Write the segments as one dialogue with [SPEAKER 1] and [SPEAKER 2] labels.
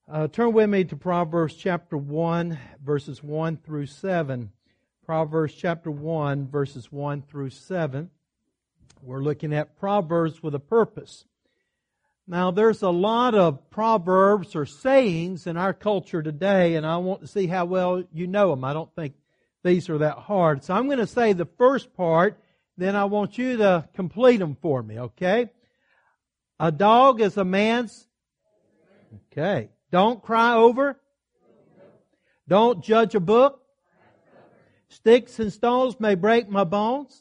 [SPEAKER 1] Turn with me to Proverbs chapter 1, verses 1 through 7. Proverbs chapter 1, verses 1 through 7. We're looking at Proverbs with a purpose. Now, there's a lot of proverbs or sayings in our culture today, and I want to see how well you know them. I don't think these are that hard. So I'm going to say the first part, then I want you to complete them for me, okay? A dog is a man's... Okay. Don't cry over. Don't judge a book. Sticks and stones may break my bones.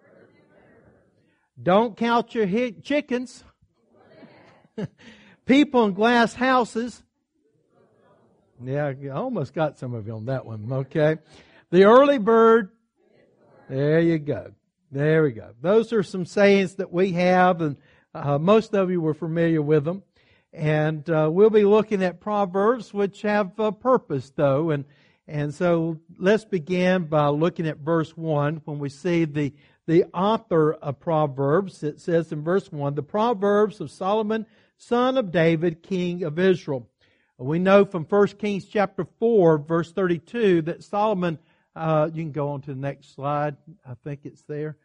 [SPEAKER 1] Don't count your chickens. People in glass houses. Yeah, I almost got some of you on that one. Okay. The early bird. There you go. There we go. Those are some sayings that we have, and most of you were familiar with them. And we'll be looking at Proverbs which have a purpose, though. And so let's begin by looking at verse 1 when we see the author of Proverbs. It says in verse 1, the Proverbs of Solomon, son of David, king of Israel. We know from 1 Kings chapter 4, verse 32, that Solomon, you can go on to the next slide. I think it's there.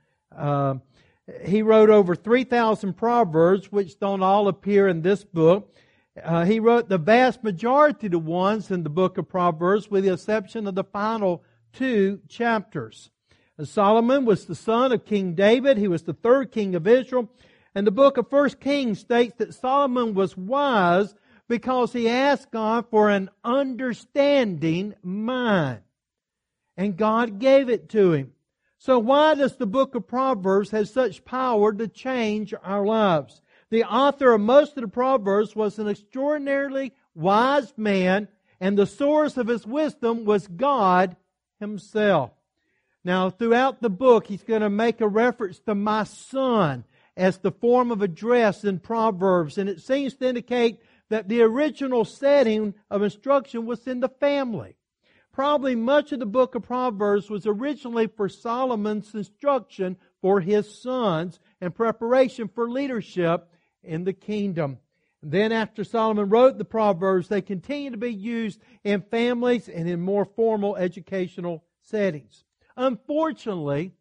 [SPEAKER 1] He wrote over 3,000 proverbs, which don't all appear in this book. He wrote the vast majority of the ones in the book of Proverbs, with the exception of the final 2 chapters. And Solomon was the son of King David. He was the third king of Israel. And the book of 1 Kings states that Solomon was wise because he asked God for an understanding mind. And God gave it to him. So why does the book of Proverbs have such power to change our lives? The author of most of the Proverbs was an extraordinarily wise man, and the source of his wisdom was God Himself. Now, throughout the book, he's going to make a reference to my son as the form of address in Proverbs, and it seems to indicate that the original setting of instruction was in the family. Probably much of the book of Proverbs was originally for Solomon's instruction for his sons and preparation for leadership in the kingdom. Then after Solomon wrote the Proverbs, they continue to be used in families and in more formal educational settings. Unfortunately,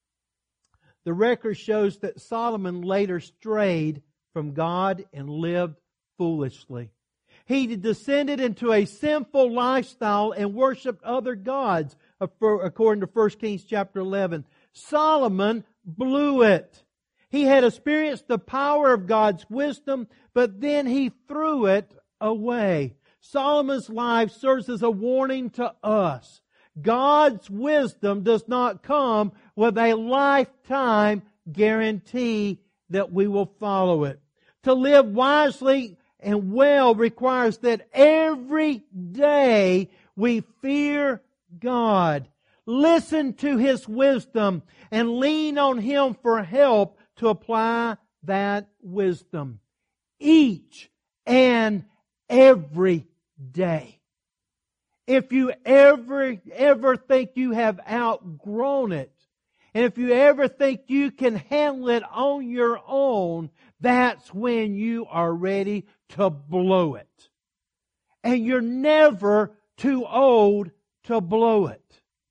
[SPEAKER 1] the record shows that Solomon later strayed from God and lived foolishly. He descended into a sinful lifestyle and worshiped other gods, according to 1 Kings chapter 11. Solomon blew it. He had experienced the power of God's wisdom, but then he threw it away. Solomon's life serves as a warning to us. God's wisdom does not come with a lifetime guarantee that we will follow it. To live wisely and well requires that every day we fear God, listen to His wisdom, and lean on Him for help to apply that wisdom each and every day. If you ever think you have outgrown it, and if you ever think you can handle it on your own, that's when you are ready to blow it. And you're never too old to blow it.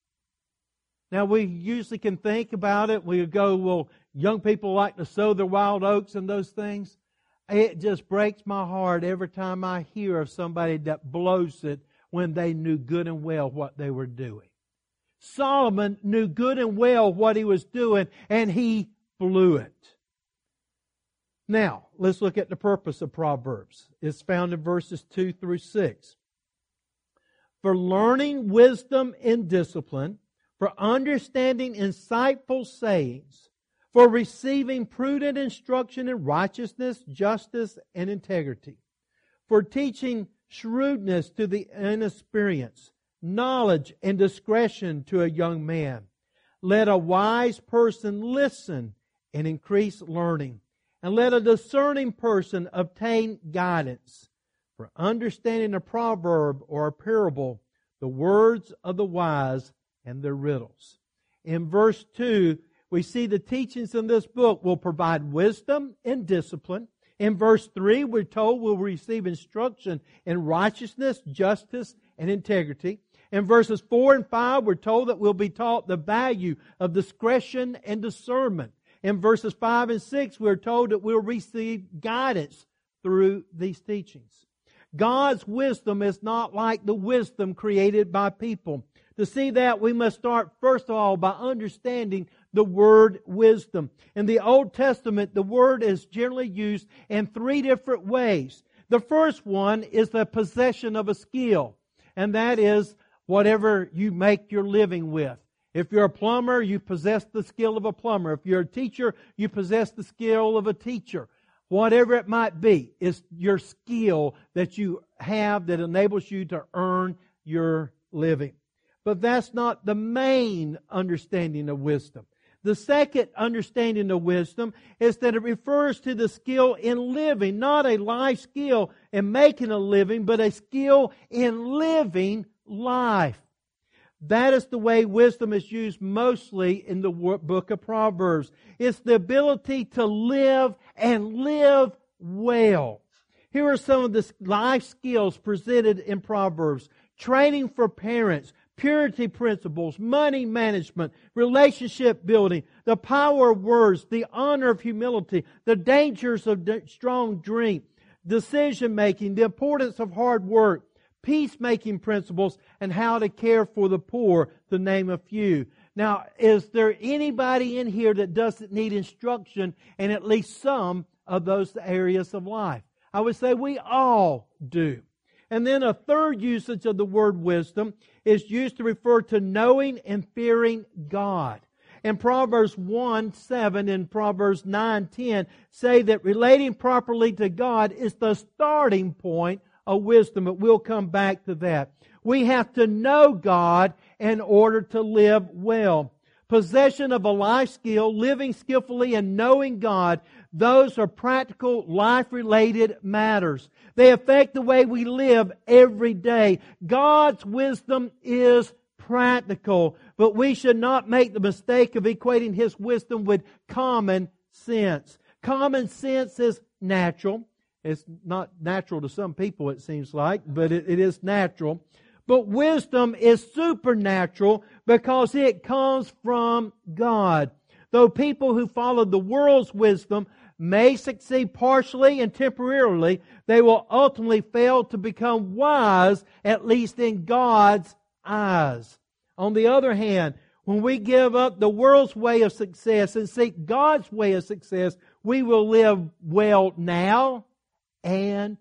[SPEAKER 1] Now, we usually can think about it. We go, well, young people like to sow their wild oats and those things. It just breaks my heart every time I hear of somebody that blows it when they knew good and well what they were doing. Solomon knew good and well what he was doing, and he blew it. Now, let's look at the purpose of Proverbs. It's found in verses 2 through 6. For learning wisdom and discipline, for understanding insightful sayings, for receiving prudent instruction in righteousness, justice, and integrity, for teaching shrewdness to the inexperienced, knowledge and discretion to a young man. Let a wise person listen and increase learning, and let a discerning person obtain guidance. For understanding a proverb or a parable, the words of the wise and their riddles. In verse 2, we see the teachings in this book will provide wisdom and discipline. In verse 3, we're told we'll receive instruction in righteousness, justice, and integrity. In verses 4 and 5, we're told that we'll be taught the value of discretion and discernment. In verses 5 and 6, we're told that we'll receive guidance through these teachings. God's wisdom is not like the wisdom created by people. To see that, we must start first of all by understanding the word wisdom. In the Old Testament, the word is generally used in three different ways. The first one is the possession of a skill, and that is whatever you make your living with. If you're a plumber, you possess the skill of a plumber. If you're a teacher, you possess the skill of a teacher. Whatever it might be, it's your skill that you have that enables you to earn your living. But that's not the main understanding of wisdom. The second understanding of wisdom is that it refers to the skill in living, not a life skill in making a living, but a skill in living life. That is the way wisdom is used mostly in the book of Proverbs. It's the ability to live and live well. Here are some of the life skills presented in Proverbs. Training for parents, purity principles, money management, relationship building, the power of words, the honor of humility, the dangers of strong drink, decision making, the importance of hard work, peacemaking principles, and how to care for the poor, to name a few. Now, is there anybody in here that doesn't need instruction in at least some of those areas of life? I would say we all do. And then a third usage of the word wisdom is used to refer to knowing and fearing God. In Proverbs 1:7 and Proverbs 9:10 say that relating properly to God is the starting point of wisdom, but we'll come back to that. We have to know God in order to live well. Possession of a life skill, living skillfully and knowing God, those are practical, life-related matters. They affect the way we live every day. God's wisdom is practical, but we should not make the mistake of equating His wisdom with common sense. Common sense is natural. It's not natural to some people, it seems like, but it is natural. But wisdom is supernatural because it comes from God. Though people who follow the world's wisdom may succeed partially and temporarily, they will ultimately fail to become wise, at least in God's eyes. On the other hand, when we give up the world's way of success and seek God's way of success, we will live well now and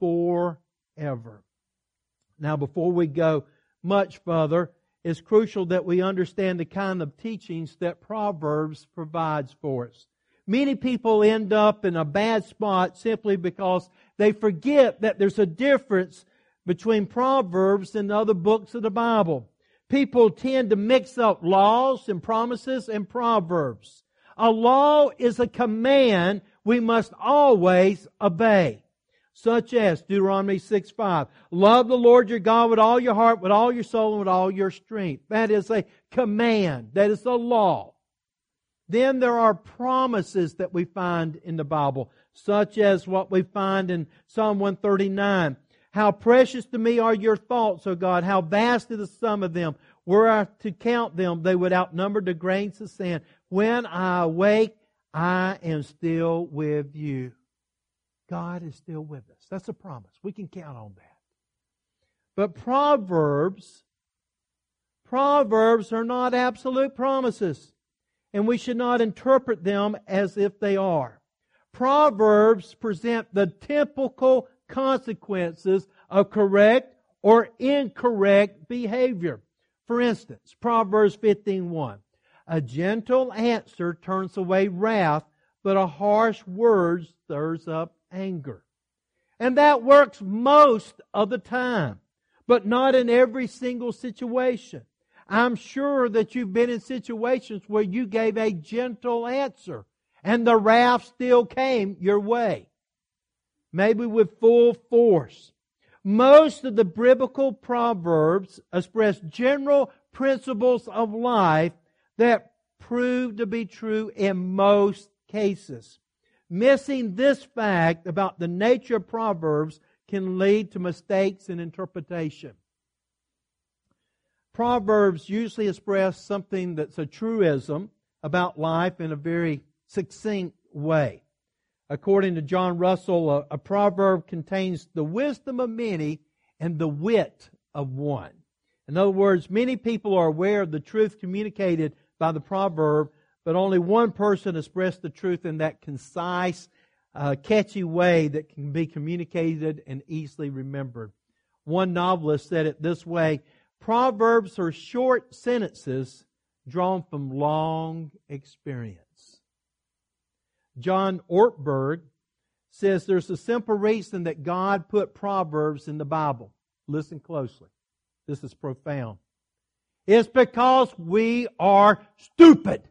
[SPEAKER 1] forever. Now, before we go much further, it's crucial that we understand the kind of teachings that Proverbs provides for us. Many people end up in a bad spot simply because they forget that there's a difference between Proverbs and other books of the Bible. People tend to mix up laws and promises and Proverbs. A law is a command we must always obey. Such as Deuteronomy 6:5. Love the Lord your God with all your heart, with all your soul, and with all your strength. That is a command. That is a law. Then there are promises that we find in the Bible, such as what we find in Psalm 139. How precious to me are your thoughts, O God. How vast is the sum of them. Were I to count them, they would outnumber the grains of sand. When I awake, I am still with you. God is still with us. That's a promise. We can count on that. But Proverbs are not absolute promises, and we should not interpret them as if they are. Proverbs present the typical consequences of correct or incorrect behavior. For instance, Proverbs 15:1. A gentle answer turns away wrath, but a harsh word stirs up anger. And that works most of the time, but not in every single situation. I'm sure that you've been in situations where you gave a gentle answer and the wrath still came your way, maybe with full force. Most of the biblical proverbs express general principles of life that prove to be true in most cases. Missing this fact about the nature of Proverbs can lead to mistakes in interpretation. Proverbs usually express something that's a truism about life in a very succinct way. According to John Russell, a proverb contains the wisdom of many and the wit of one. In other words, many people are aware of the truth communicated by the proverb, but only one person expressed the truth in that concise, catchy way that can be communicated and easily remembered. One novelist said it this way: Proverbs are short sentences drawn from long experience. John Ortberg says there's a simple reason that God put Proverbs in the Bible. Listen closely. This is profound. It's because we are stupid.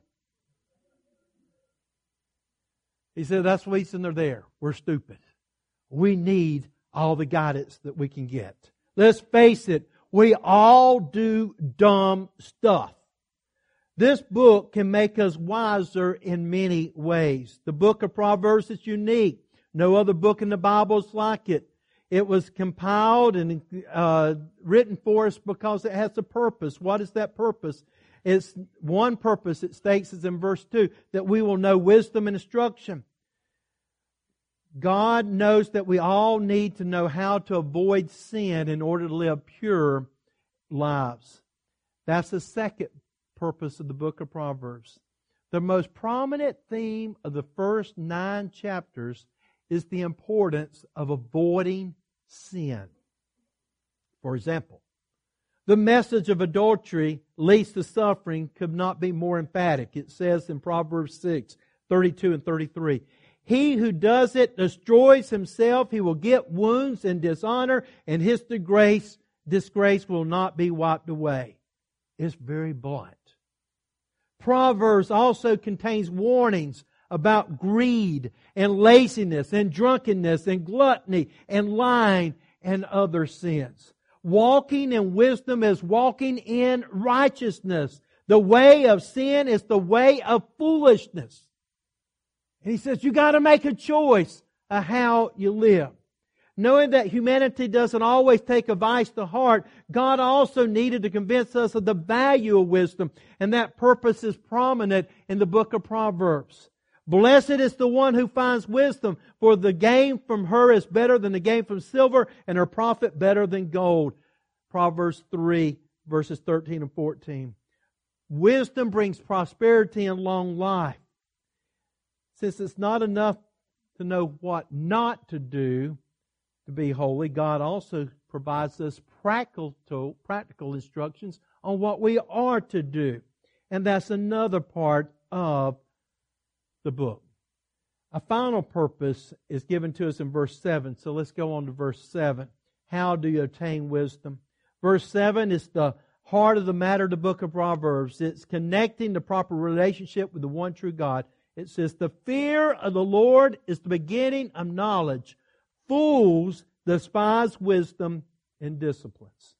[SPEAKER 1] He said that's the reason they're there. We're stupid. We need all the guidance that we can get. Let's face it, we all do dumb stuff. This book can make us wiser in many ways. The book of Proverbs is unique. No other book in the Bible is like it. It was compiled and written for us because it has a purpose. What is that purpose? It's one purpose, it states is in verse 2, that we will know wisdom and instruction. God knows that we all need to know how to avoid sin in order to live pure lives. That's the second purpose of the book of Proverbs. The most prominent theme of the first 9 chapters is the importance of avoiding sin. For example, the message of adultery leads to suffering could not be more emphatic. It says in Proverbs 6:32 and 33, he who does it destroys himself. He will get wounds and dishonor, and his disgrace will not be wiped away. It's very blunt. Proverbs also contains warnings about greed and laziness and drunkenness and gluttony and lying and other sins. Walking in wisdom is walking in righteousness. The way of sin is the way of foolishness. And he says you got to make a choice of how you live. Knowing that humanity doesn't always take advice to heart, God also needed to convince us of the value of wisdom, and that purpose is prominent in the book of Proverbs. Blessed is the one who finds wisdom, for the gain from her is better than the gain from silver, and her profit better than gold. Proverbs 3, verses 13 and 14. Wisdom brings prosperity and long life. Since it's not enough to know what not to do to be holy, God also provides us practical instructions on what we are to do. And that's another part of the book. A final purpose is given to us in verse 7. So let's go on to verse 7. How do you attain wisdom? Verse 7 is the heart of the matter of the book of Proverbs. It's connecting the proper relationship with the one true God. It says, the fear of the Lord is the beginning of knowledge. Fools despise wisdom and disciplines.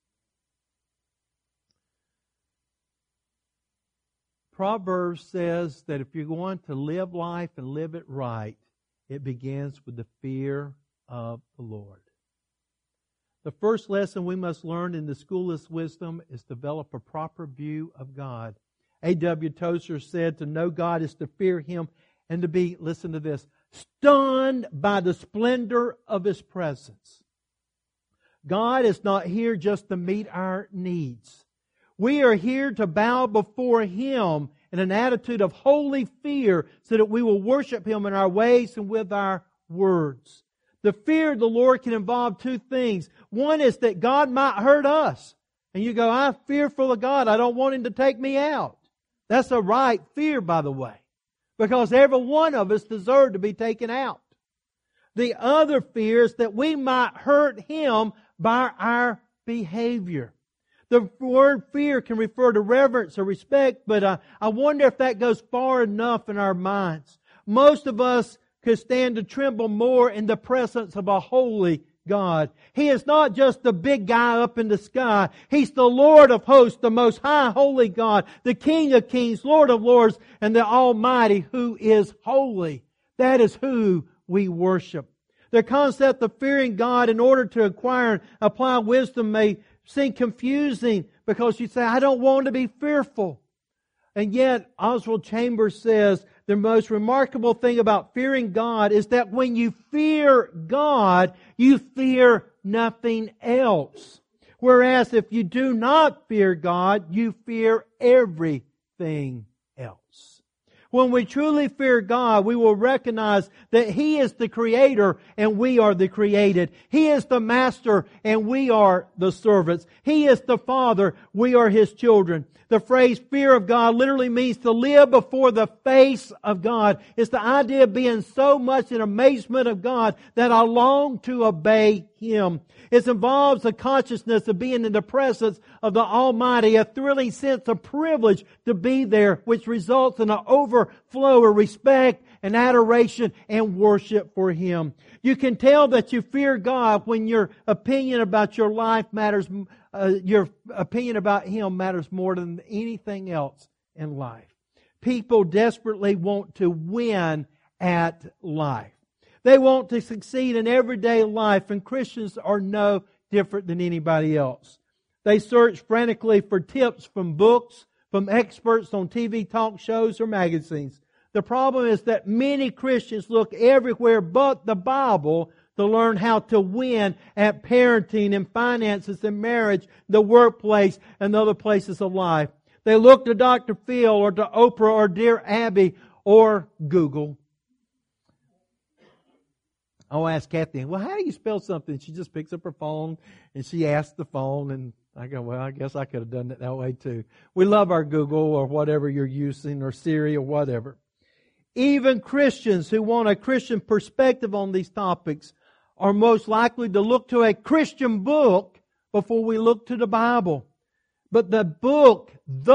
[SPEAKER 1] Proverbs says that if you're going to live life and live it right, it begins with the fear of the Lord. The first lesson we must learn in the school of wisdom is develop a proper view of God. A.W. Tozer said to know God is to fear Him and to be, listen to this, stunned by the splendor of His presence. God is not here just to meet our needs. We are here to bow before Him in an attitude of holy fear so that we will worship Him in our ways and with our words. The fear of the Lord can involve 2 things. One is that God might hurt us. And you go, I'm fearful of God. I don't want Him to take me out. That's a right fear, by the way. Because every one of us deserve to be taken out. The other fear is that we might hurt Him by our behavior. The word fear can refer to reverence or respect, but I wonder if that goes far enough in our minds. Most of us could stand to tremble more in the presence of a holy God. He is not just the big guy up in the sky. He's the Lord of hosts, the most high holy God, the King of kings, Lord of lords, and the Almighty who is holy. That is who we worship. The concept of fearing God in order to acquire and apply wisdom may seem confusing because you say, I don't want to be fearful. And yet, Oswald Chambers says, the most remarkable thing about fearing God is that when you fear God, you fear nothing else. Whereas if you do not fear God, you fear everything else. When we truly fear God, we will recognize that He is the Creator and we are the created. He is the Master and we are the servants. He is the Father, we are His children. The phrase fear of God literally means to live before the face of God. It's the idea of being so much in amazement of God that I long to obey Him. It involves a consciousness of being in the presence of the Almighty, a thrilling sense of privilege to be there, which results in an overflow of respect and adoration and worship for Him. You can tell that you fear God when your opinion about your life matters. Your opinion about Him matters more than anything else in life. People desperately want to win at life. They want to succeed in everyday life, and Christians are no different than anybody else. They search frantically for tips from books, from experts on TV talk shows or magazines. The problem is that many Christians look everywhere but the Bible to learn how to win at parenting and finances and marriage, the workplace, and other places of life. They look to Dr. Phil or to Oprah or Dear Abby or Google. I'll ask Kathy, well, how do you spell something? She just picks up her phone and she asks the phone, and I go, well, I guess I could have done it that way too. We love our Google or whatever you're using, or Siri or whatever. Even Christians who want a Christian perspective on these topics are most likely to look to a Christian book before we look to the Bible. But the book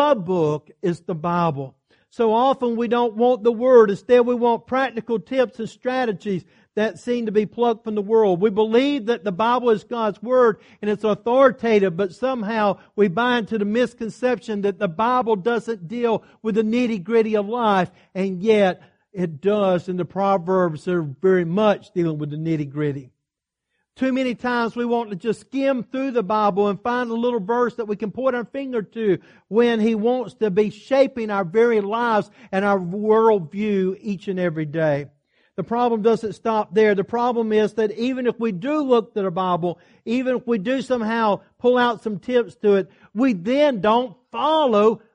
[SPEAKER 1] is the Bible. So often we don't want the Word. Instead, we want practical tips and strategies that seem to be plucked from the world. We believe that the Bible is God's Word and it's authoritative, but somehow we buy into the misconception that the Bible doesn't deal with the nitty-gritty of life, and yet it does, and the Proverbs are very much dealing with the nitty-gritty. Too many times we want to just skim through the Bible and find a little verse that we can point our finger to when He wants to be shaping our very lives and our worldview each and every day. The problem doesn't stop there. The problem is that even if we do look to the Bible, even if we do somehow pull out some tips to it, we then don't follow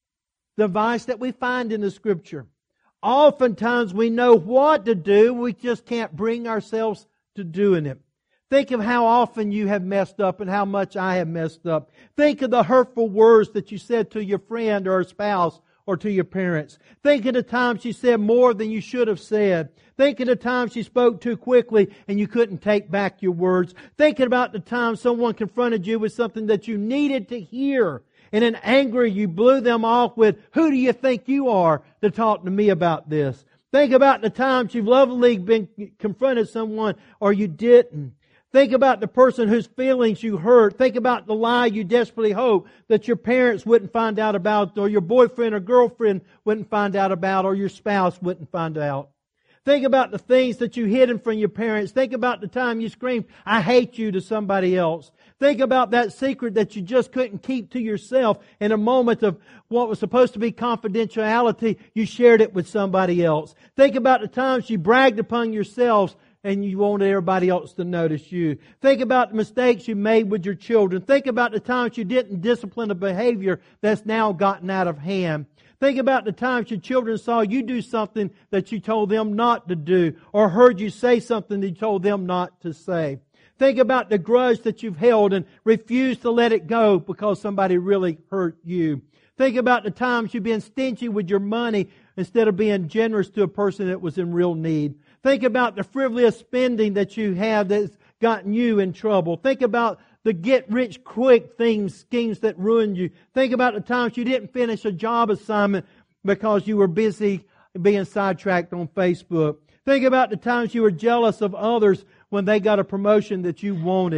[SPEAKER 1] the advice that we find in the Scripture. Oftentimes we know what to do, we just can't bring ourselves to doing it. Think of how often you have messed up and how much I have messed up. Think of the hurtful words that you said to your friend or a spouse or to your parents. Think of the times you said more than you should have said. Think of the times you spoke too quickly and you couldn't take back your words. Think about the time someone confronted you with something that you needed to hear, and in anger you blew them off with, "Who do you think you are to talk to me about this?" Think about the times you've lovingly been confronted someone or you didn't. Think about the person whose feelings you hurt. Think about the lie you desperately hope that your parents wouldn't find out about, or your boyfriend or girlfriend wouldn't find out about, or your spouse wouldn't find out. Think about the things that you hid from your parents. Think about the time you screamed, "I hate you," to somebody else. Think about that secret that you just couldn't keep to yourself. In a moment of what was supposed to be confidentiality, you shared it with somebody else. Think about the times you bragged upon yourselves and you wanted everybody else to notice you. Think about the mistakes you made with your children. Think about the times you didn't discipline a behavior that's now gotten out of hand. Think about the times your children saw you do something that you told them not to do, or heard you say something that you told them not to say. Think about the grudge that you've held and refused to let it go because somebody really hurt you. Think about the times you've been stingy with your money instead of being generous to a person that was in real need. Think about the frivolous spending that you have that's gotten you in trouble. Think about the get-rich-quick schemes that ruined you. Think about the times you didn't finish a job assignment because you were busy being sidetracked on Facebook. Think about the times you were jealous of others when they got a promotion that you wanted.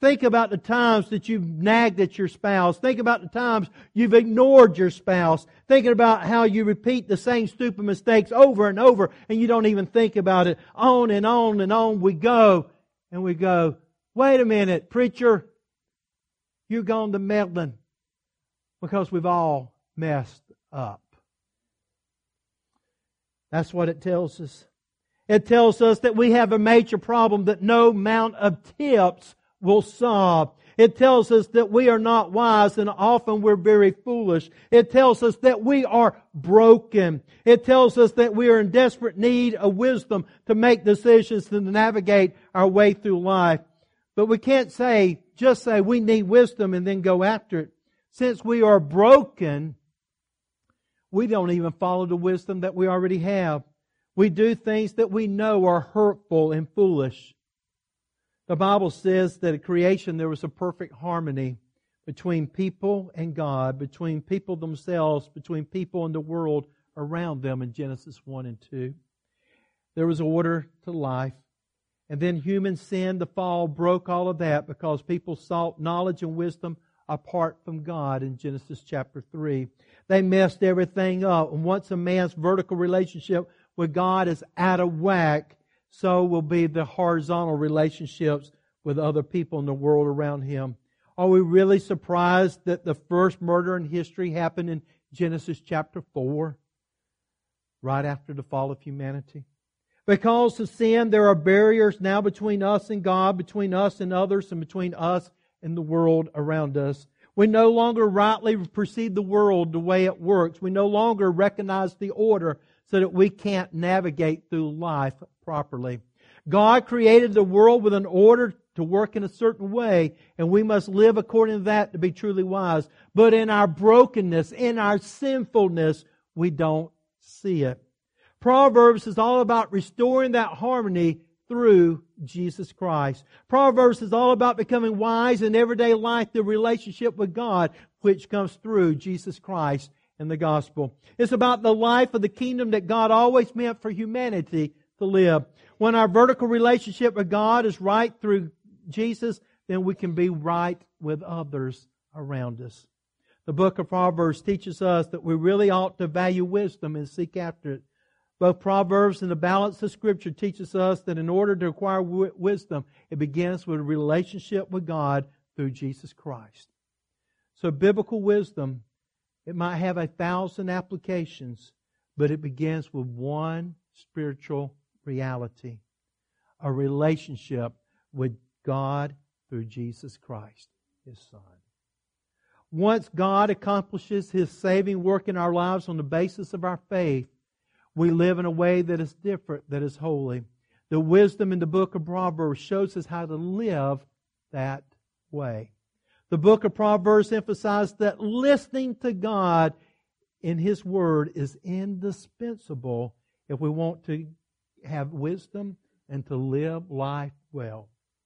[SPEAKER 1] Think about the times that you've nagged at your spouse. Think about the times you've ignored your spouse. Thinking about how you repeat the same stupid mistakes over and over and you don't even think about it. On and on and on we go. And we go, wait a minute, preacher. You're gone to meddling. Because we've all messed up. That's what it tells us. It tells us that we have a major problem that no amount of tips will solve. It tells us that we are not wise and often we're very foolish. It tells us that we are broken. It tells us that we are in desperate need of wisdom to make decisions to navigate our way through life. But we can't just say we need wisdom and then go after it. Since we are broken, we don't even follow the wisdom that we already have. We do things that we know are hurtful and foolish. The Bible says that at creation there was a perfect harmony between people and God, between people themselves, between people and the world around them in Genesis 1 and 2. There was order to life. And then human sin, the fall, broke all of that because people sought knowledge and wisdom apart from God in Genesis chapter 3. They messed everything up. And once a man's vertical relationship with God is out of whack, so will be the horizontal relationships with other people in the world around him. Are we really surprised that the first murder in history happened in Genesis chapter 4? Right after the fall of humanity? Because of sin, there are barriers now between us and God, between us and others, and between us and the world around us. We no longer rightly perceive the world the way it works. We no longer recognize the order so that we can't navigate through life properly. God created the world with an order to work in a certain way, and we must live according to that to be truly wise. But in our brokenness, in our sinfulness, we don't see it. Proverbs is all about restoring that harmony through Jesus Christ. Proverbs is all about becoming wise in everyday life, the relationship with God, which comes through Jesus Christ and the gospel. It's about the life of the kingdom that God always meant for humanity to live. When our vertical relationship with God is right through Jesus, then we can be right with others around us. The book of Proverbs teaches us that we really ought to value wisdom and seek after it. Both Proverbs and the balance of Scripture teaches us that in order to acquire wisdom, it begins with a relationship with God through Jesus Christ. So biblical wisdom, it might have 1,000 applications, but it begins with one spiritual reality. A relationship with God through Jesus Christ, His Son. Once God accomplishes His saving work in our lives on the basis of our faith, we live in a way that is different, that is holy. The wisdom in the book of Proverbs shows us how to live that way. The book of Proverbs emphasizes that listening to God in His Word is indispensable if we want to have wisdom and to live life well.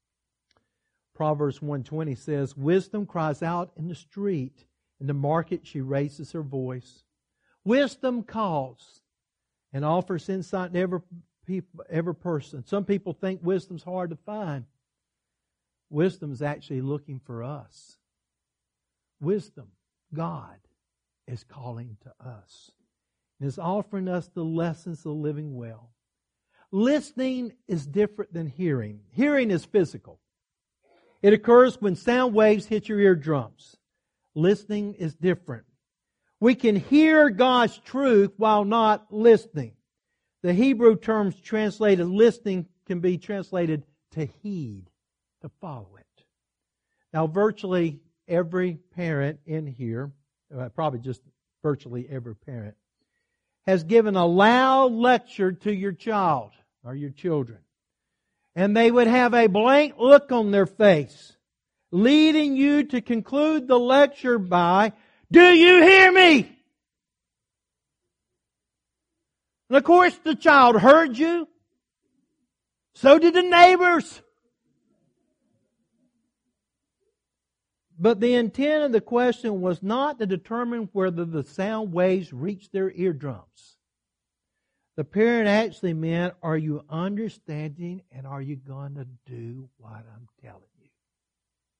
[SPEAKER 1] Proverbs 1:20 says, "Wisdom cries out in the street. In the market she raises her voice." Wisdom calls and offers insight to every person. Some people think wisdom's hard to find. Wisdom is actually looking for us. Wisdom, God, is calling to us and is offering us the lessons of living well. Listening is different than hearing. Hearing is physical. It occurs when sound waves hit your eardrums. Listening is different. We can hear God's truth while not listening. The Hebrew terms translated listening can be translated to heed, to follow it. Now, virtually every parent in here, probably just virtually every parent, has given a loud lecture to your child or your children. And they would have a blank look on their face, leading you to conclude the lecture by, "Do you hear me?" And of course the child heard you. So did the neighbors. But the intent of the question was not to determine whether the sound waves reached their eardrums. The parent actually meant, are you understanding and are you going to do what I'm telling you?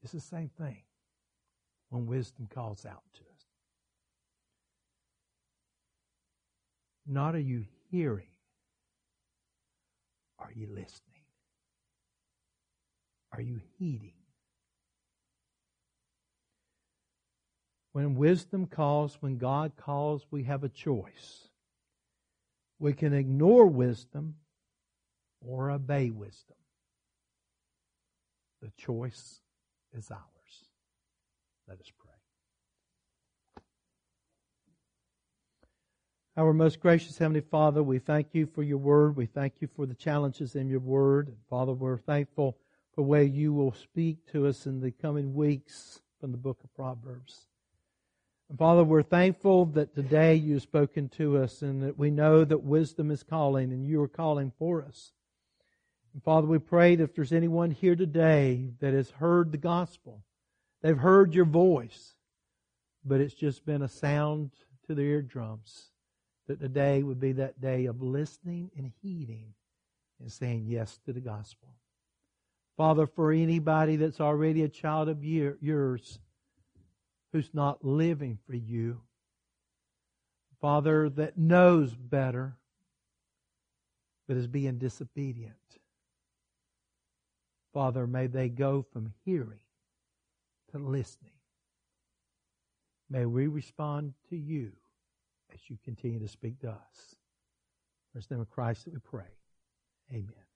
[SPEAKER 1] It's the same thing when wisdom calls out to us. Not are you hearing, are you listening? Are you heeding? When wisdom calls, when God calls, we have a choice. We can ignore wisdom or obey wisdom. The choice is ours. Let us pray. Our most gracious Heavenly Father, we thank you for your word. We thank you for the challenges in your word. And Father, we're thankful for the way you will speak to us in the coming weeks from the book of Proverbs. And Father, we're thankful that today you've spoken to us and that we know that wisdom is calling and you are calling for us. And Father, we pray that if there's anyone here today that has heard the gospel, they've heard your voice, but it's just been a sound to their eardrums, that today would be that day of listening and heeding and saying yes to the gospel. Father, for anybody that's already a child of yours who's not living for you, Father, that knows better but is being disobedient, Father, may they go from hearing to listening. May we respond to you as you continue to speak to us. In the name of Christ that we pray. Amen.